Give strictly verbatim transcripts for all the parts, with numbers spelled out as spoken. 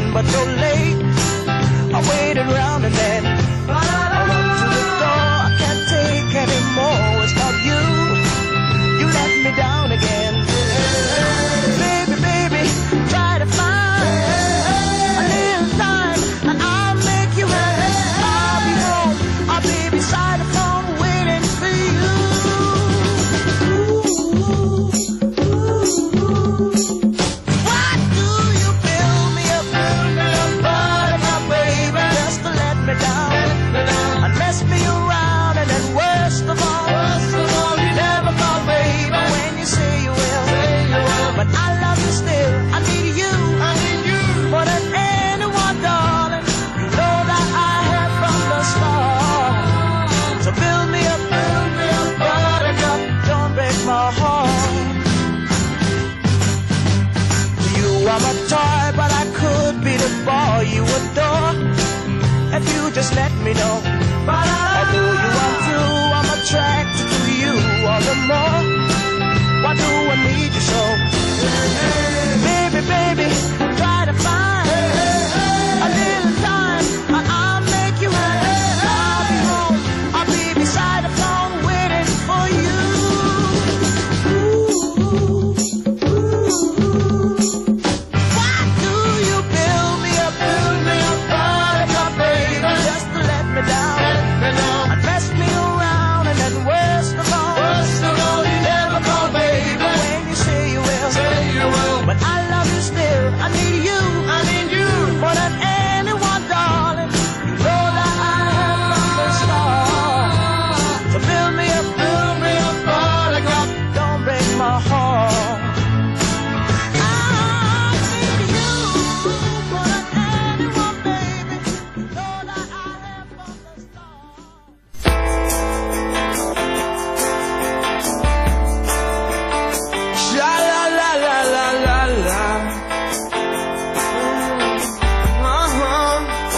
but you're late. I waited around and then I run to the door. I can't take anymore. It's not you. You let me down again. Baby, baby, try to find a little time and I'll make you happy. I'll be home. I'll be beside the phone waiting for you. Why do you build me up, build me up, buttercup, baby, just to let me down and mess me around? And then worst of all, worst of all, you never call, baby, when you say you will. But I love you still. I need you, I need you more than anyone, darling. You know that I have from the start. So build me up, build me up, buttercup, don't break my heart. You are my toy, but I could be the boy you adore if you just let me know. Although you are true, I'm attracted to you all the more. Why do I need you so? Baby, baby, try to find a little time and I'll make you happy. I'll be home, I'll be beside the phone waiting for you. Why do you build me up, build me up, buttercup, baby, just to let me down and mess me around? And then worst of all, worst of all, you never call, baby, when you say you will. Say you will. But I love you still. I need you, I need you more than anyone, darling. You know that I have from the start. So build me up, build me up, buttercup, don't break my heart. I need you more than anyone, baby. You know that I have from the start. Sha la la la la la la. Uh-huh.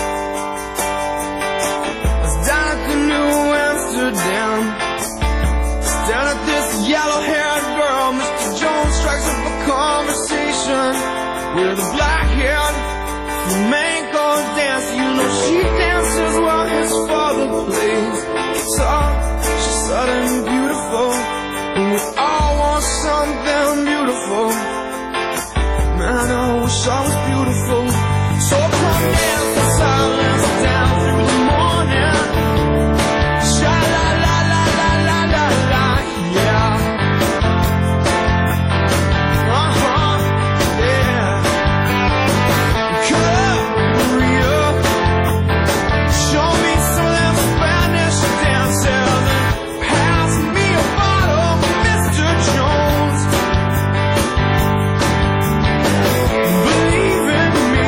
I was down at the New Amsterdam, down at this yellow-haired girl. Mister Jones strikes up a conversation with a black-haired flamenco dancer. You know she dances while his father plays guitar. She's sudden and beautiful, and we all want something beautiful. Man, I wish I was beautiful. So come dance the silence down through the morning. Sha la la la la la la la, yeah. Uh-huh, yeah. Korea, show me some of them Spanish dances and pass me a bottle, Mister Jones. Believe in me,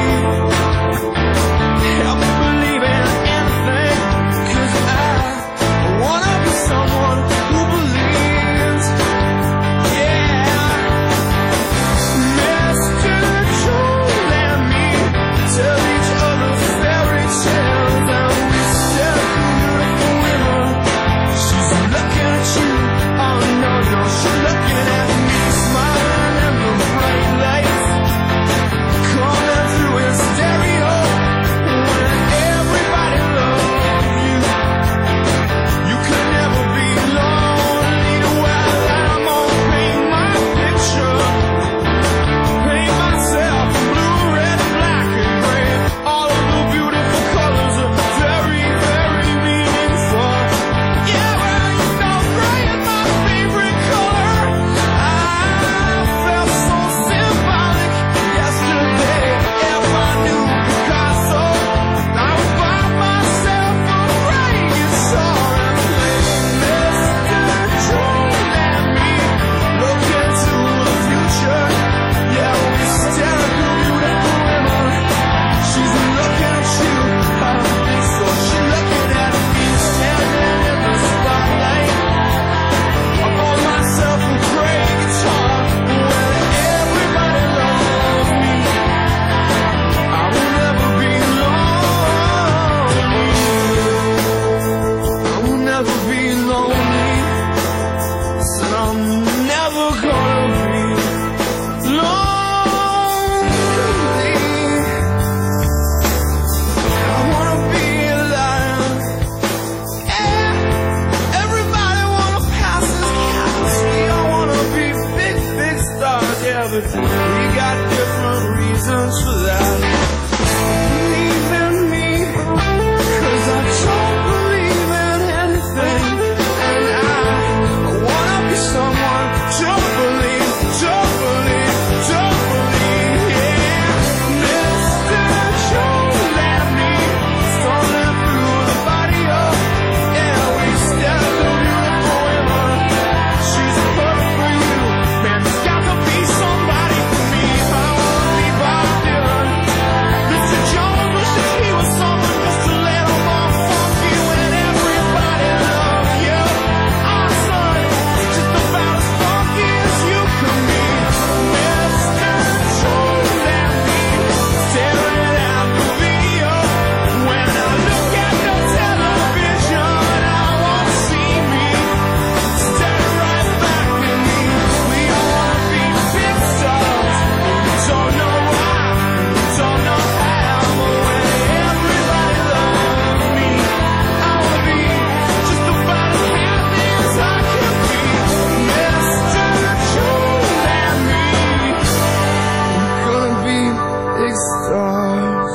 but we got different reasons for that. Believe in me, 'cause I don't believe in anything, and I, I wanna be someone. Don't believe, don't believe, don't believe, yeah. Mister Jones let me strolling through the barrio. Yeah, we stepped on beautiful women. She's perfect for you, man. There's got to be somebody for me. I wanna be Bob Dylan. Mister Jones wishes he was someone just a little more funky when everybody loves you. Our son, just about as funky as you can be. Mister Jones let me staring at the video. When I look at the television, I won't see me. Stare right back at me. We all wanna be big stars. Don't know why, don't know how, but when everybody loves me, I wanna be just about as happy as I can be. Mister Jones and me, we're gonna be big stars.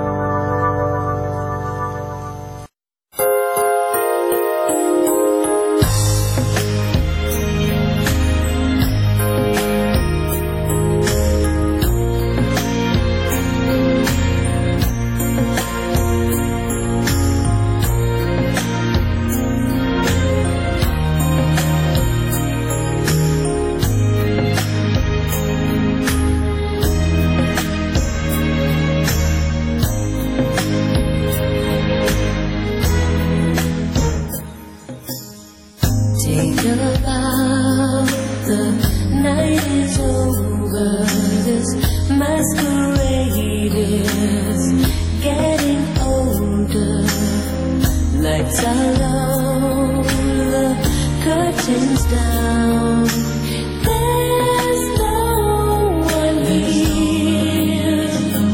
Take a bow, the night is over. This masquerade is getting older. Lights are low, the curtains down. There's no one here.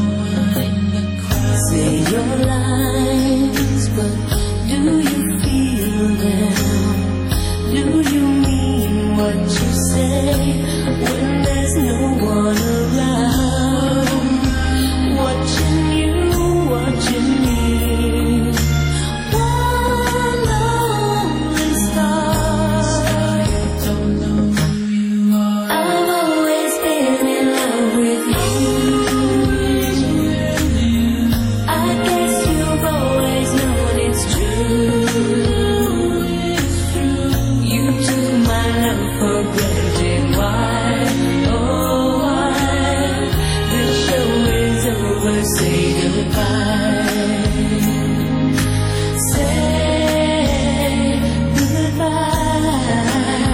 Say your lines, but do you feel them? Do you mean what you say when there's no one around? Watching you, watching me. One lonely star. I've always been in love with you. I guess you've always known it's true. You took my love for granted. Why, oh why? The show is over, say goodbye. Say goodbye.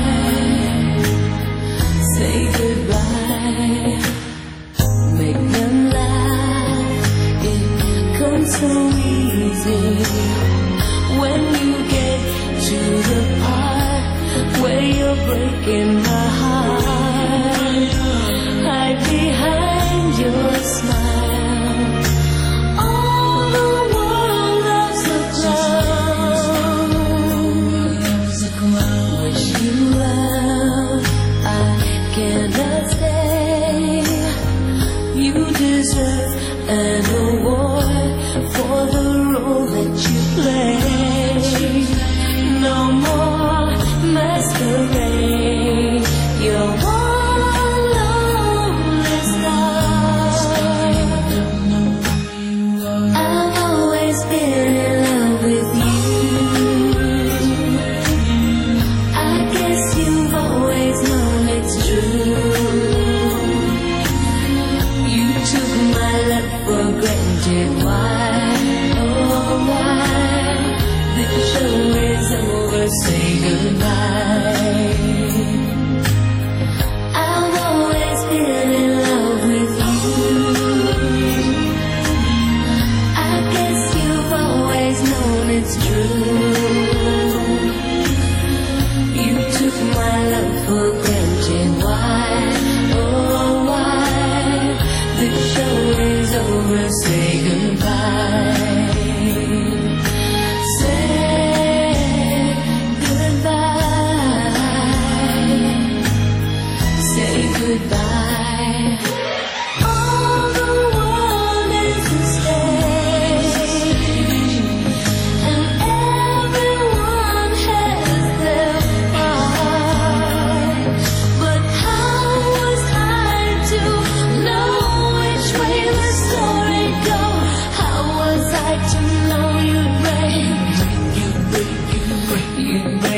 Say goodbye. Make them laugh, it comes so easy. When you get to the part where you're breaking my heart, hide behind your smile. All the world loves a clown. Wish you well, I cannot stay. You deserve an award for the role that you play. No more masquerade. You're one lonely star. I've always been in love with you. I guess you've always known it's true. You took my love for granted. Why, oh why? The show is over, say goodbye. I've always been in love with you. I guess you've always known it's true. You took my love for granted. Why, oh why? The show is over, say goodbye.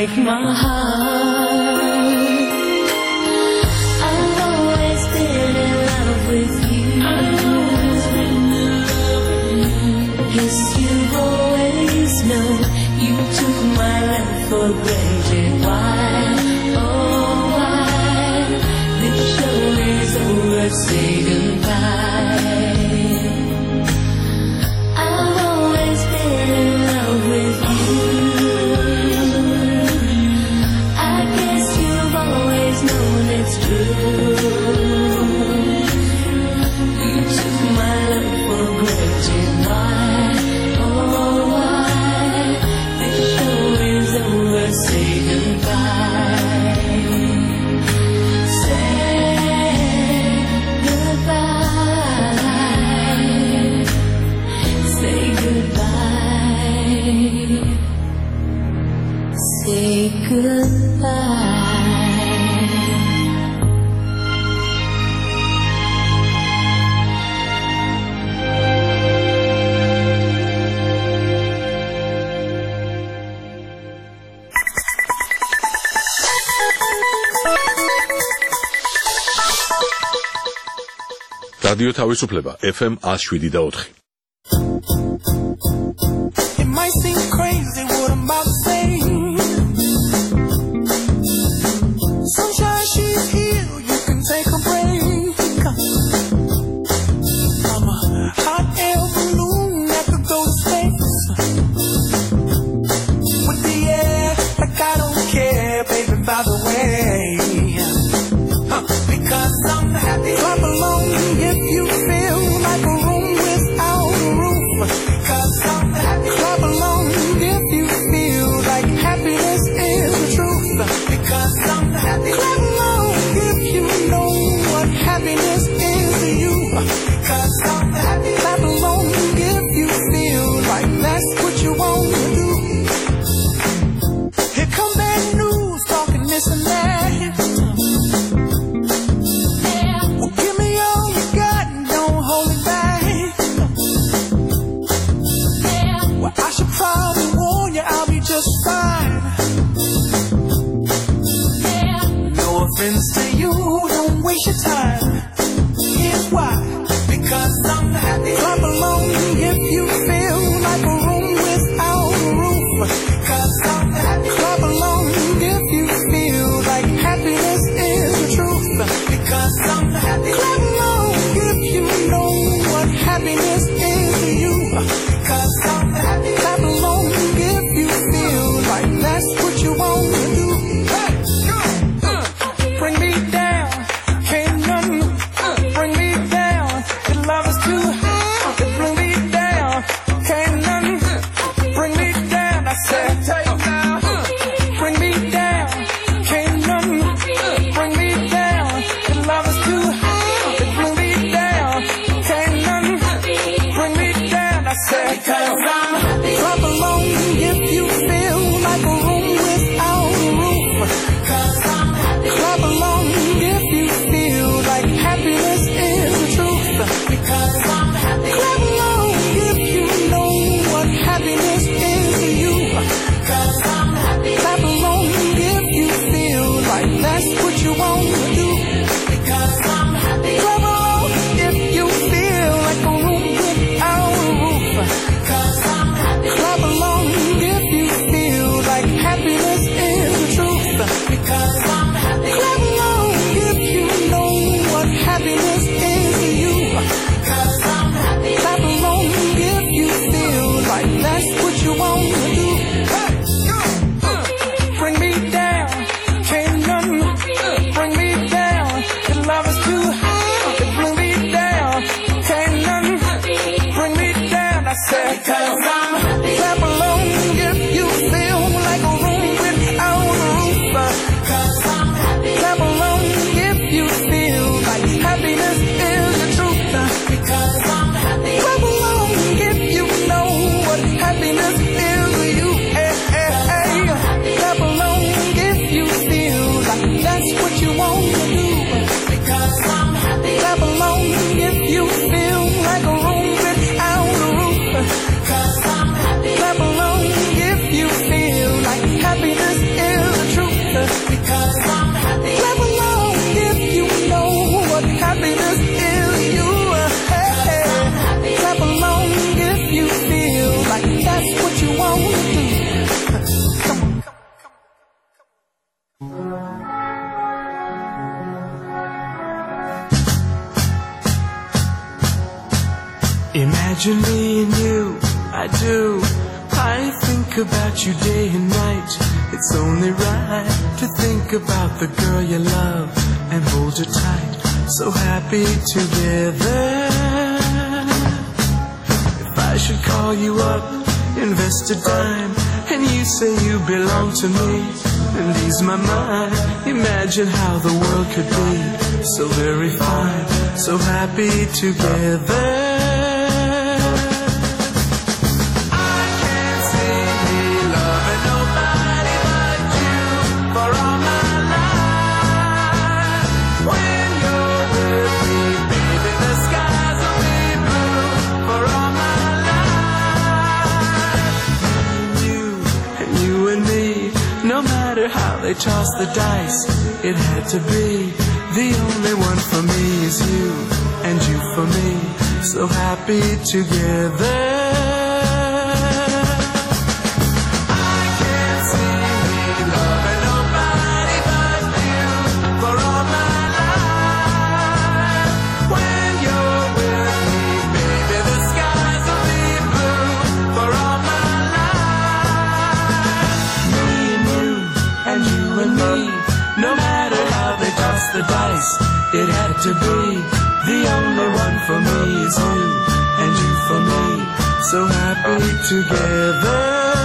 break my heart. I've always been in love with you. Yes, you've always known. You took my love for granted. Why, oh why? The show is over, say goodbye. I've always been in love with you. I guess you've always known it's true. You took my love for granted. Why, oh why? The show is over, say goodbye. Say goodbye. Say goodbye. Say goodbye. რადიო თავისუფლება F M one oh seven და four. It might seem crazy what I'm about to say. Sunshine, she's here, you can take a break. I'm a hot air balloon that could go to space. With the air, like I don't care, baby, by the way. Huh. Because I'm happy. Clap along if you feel like a room without a roof. Because I'm happy. Clap along if you feel like happiness is the truth. Because I'm happy. Clap along if you know what happiness is to you. Because I'm happy. Clap along if you feel like that's what you want to do. Here come bad news, talking this and that. Well, give me all you got and don't hold it back. Well, I should probably warn you, I'll be just fine. No offense to you, don't waste your time. Here's why. Because I'm happy. Clap along if you feel like a room without a roof. Because I'm happy. Clap along if you feel like happiness is the truth. Because I'm happy. Clap along if you know what happiness is to you. Because I'm happy. Clap along if you feel like that's what you want to do. Hey, uh, bring me down, can't nothing bring me down. The love is too high, bring me down, can't nothing bring me down. I said, bring me down, can't nothing bring me down. The love is too high, bring me down, can't nothing bring me down. I said, because I'm happy. Clap along if you feel like a room without a roof. Because I'm happy. Clap along if you feel like happiness is the truth. Because I'm happy. Clap along if you know what happiness is to you. Because I'm happy. Clap along if you feel like that's what you want to do. Because I'm happy. Clap along if you feel like a room without a roof. Because I'm happy. Clap along if you feel like happiness is the truth. Because I'm happy. Clap along if you know what happiness is to you. Because I'm happy. Clap along if you feel like that's what you want to do. Hey, uh, bring me down, can't nothing bring me down. The love is too high, bring me down, can't nothing bring me down. I said, because I'm happy. Clap along if you feel like a room without a roof. Because I'm happy. Clap along if you feel like happiness is the truth. Because I'm happy. Clap along if you know what happiness is to you. Hey, hey, hey. Clap along if you feel like that's what you want to do. Because I'm happy. Clap along if you feel like a room without a roof. Because I'm Imagine me and you, I do. I think about you day and night. It's only right to think about the girl you love and hold her tight. So happy together. If I should call you up, invest a dime, and you say you belong to me, and ease my mind. Imagine how the world could be so very fine, so happy together. I can't see me loving nobody but you for all my life. When you're with me, baby, the skies will be blue for all my life. And you, and you and me, no matter how they toss the dice, it had to be. The only one for me is you, and you for me, so happy together. I can't see me loving nobody but you for all my life. When you're with me, baby, the skies will be blue for all my life. Me and you, and you and me, no matter how they toss the dice, it had to be. The only one for me is you, and you for me, so happy together.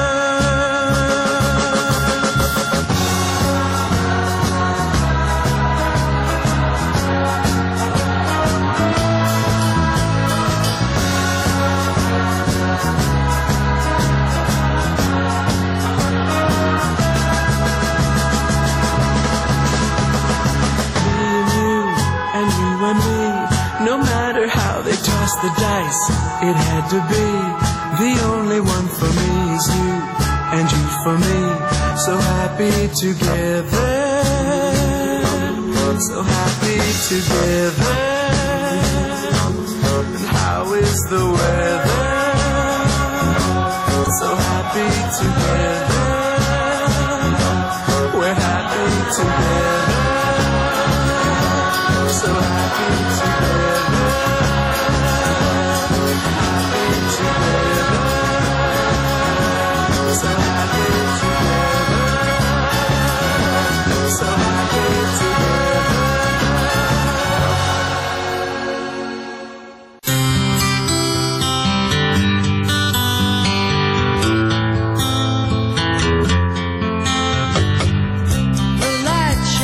No matter how they toss the dice, it had to be. The only one for me is you, and you for me, so happy together. So happy together. And how is the weather? So happy together. We're happy together. So happy together. Happy together. So happy together. So happy together. The light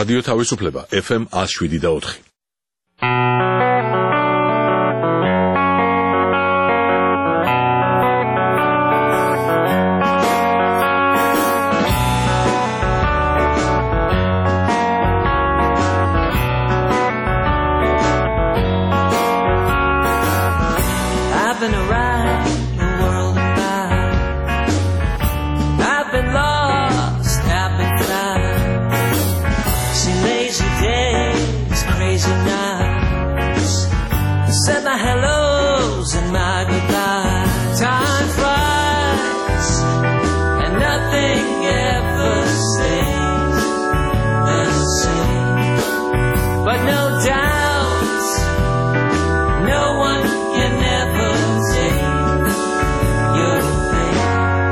რადიო თავისუფლება ეფ ემ one oh seven და four. I've been around the world and back. I've been lost, I've been found. Seen lazy days, crazy nights. Said my hellos and my goodbyes. Time flies, and nothing ever stays the same. But no doubt, no one can ever take your place.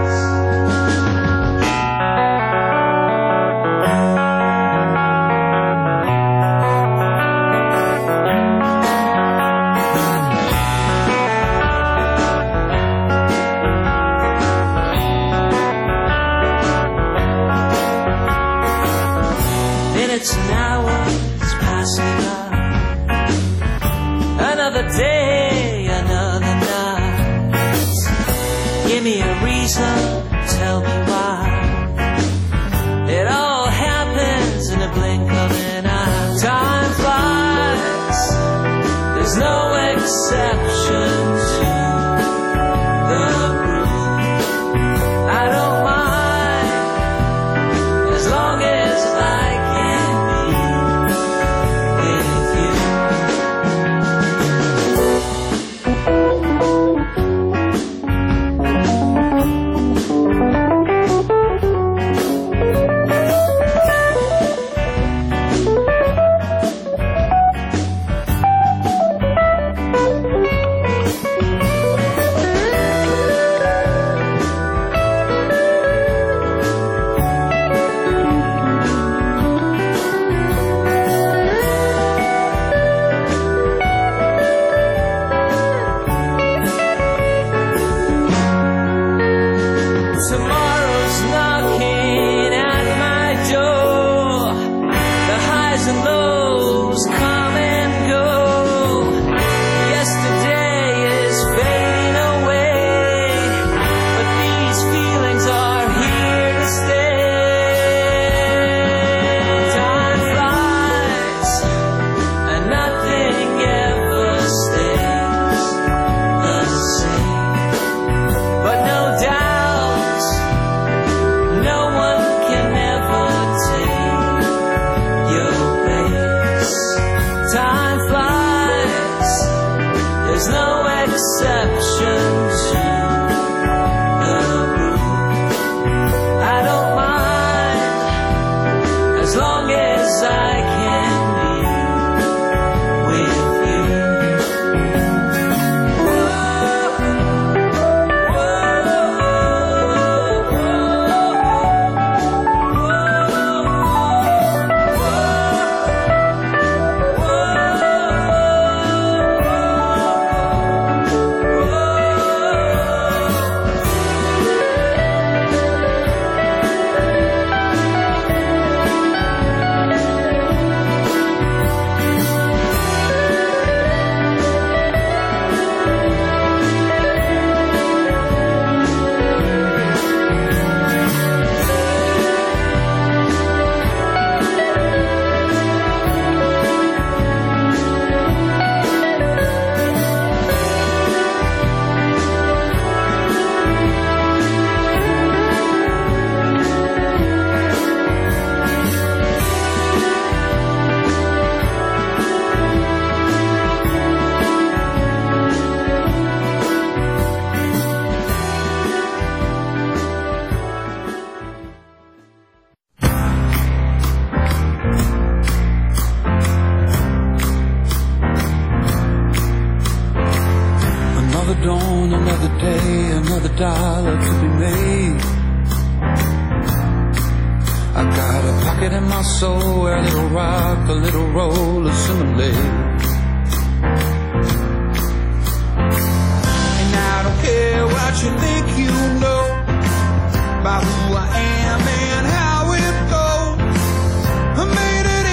Minutes and hours passing by. Another day, another night. Give me a reason, tell me why. It all happens in a blink of an eye. Time flies, there's no exception to the rule. I don't mind, as long as I can be with you. Tomorrow's knocking at my door. The highs and lows come and go. Yesterday is fading away, but these feelings are here to stay. Time flies, and nothing ever stays the same. But no doubt, no one can ever take your place. Time flies, there's no exception to the rule. I don't mind, as long as I can be with you. Another dawn, another day, another dollar to be made. I got a pocket in my soul where a little rock, a little roll assimilate. And I don't care what you think you know about who I am and how it goes. I made it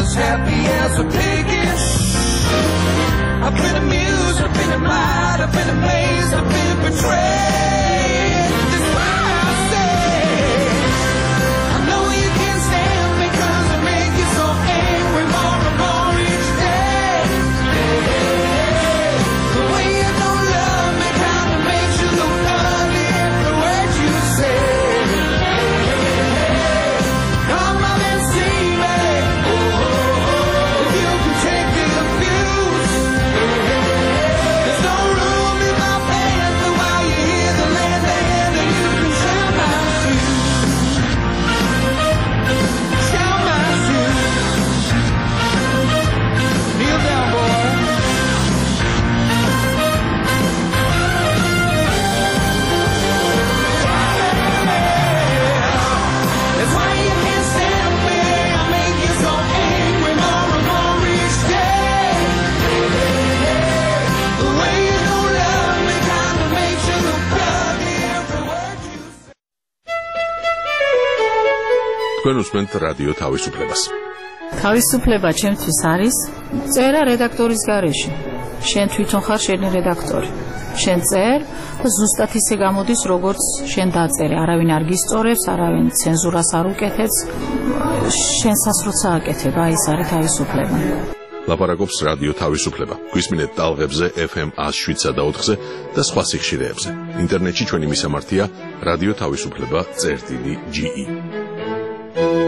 as happy as a pagan. I've been amused, I've been admired, I've been amazed, I've been betrayed. That's why I say, I know you can't stand me 'cause I make you so angry more and more each day. The way you don't love me kinda makes you look ugly every word you say. Come on and see me, if you can take the abuse. There's no room in my pants for while you hear the land land and you can shine my shoes. Shine my shoes. Kneel down, boy. That's why you can't stand me. I make you so angry more and more each day. The way you don't love me kinda makes you look ugly every word you say. თქვენ უსმენთ რადიო თავისუფლებას. თავისუფლება ჩემთვის არის წერა რედაქტორის გარეშე. შენ თვითონ ხარ შენი რედაქტორი. შენ წერ და ზუსტად ისე გამოდის, როგორც შენ დაწერე. არავინ არ გისწორებს, არავინ ცენზურას არ უკეთებს. შენსაც როცა აკეთებ, აი ეს არის თავისუფლება. ლაპარაკობს რადიო თავისუფლება. გვისმინეთ ტალღებზე ეფ ემ one oh seven და ოთხზე და სხვა სიხშირეებზე. ინტერნეტში ჩვენი მისამართია რადიო თავისუფლება წერტილი ჯი ი.